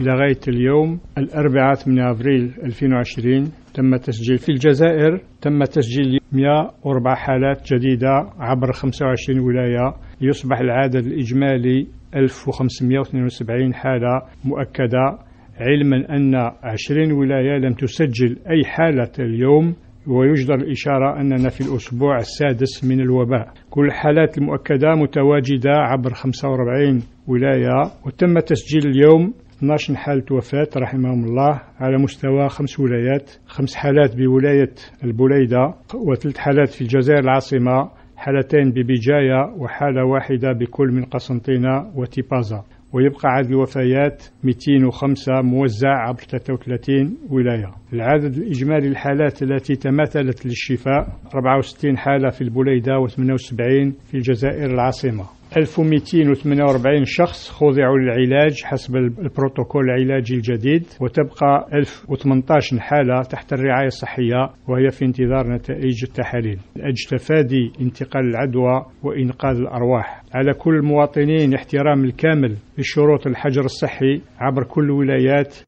لغاية اليوم الأربعاء 8 أبريل 2020 تم تسجيل في الجزائر 104 حالات جديدة عبر 25 ولاية، يصبح العدد الإجمالي 1572 حالة مؤكدة، علما أن 20 ولاية لم تسجل أي حالة اليوم، ويجدر الإشارة أننا في الأسبوع السادس من الوباء. كل الحالات المؤكدة متواجدة عبر 45 ولاية، وتم تسجيل اليوم 12 حالة وفاة رحمهم الله على مستوى 5 ولايات، 5 حالات بولاية البليدة، و3 حالات في الجزائر العاصمة، حالتين ببجاية وحالة واحدة بكل من قسنطينة وتيبازا. ويبقى عدد الوفيات 205 موزع عبر 33 ولاية. العدد الإجمالي للحالات التي تماثلت للشفاء 64 حالة في البليدة و78 في الجزائر العاصمة. 1248 شخص خضعوا للعلاج حسب البروتوكول العلاجي الجديد، وتبقى 1018 حالة تحت الرعاية الصحية وهي في انتظار نتائج التحاليل لأجل تفادي انتقال العدوى وإنقاذ الأرواح. على كل المواطنين احترام الكامل لشروط الحجر الصحي عبر كل الولايات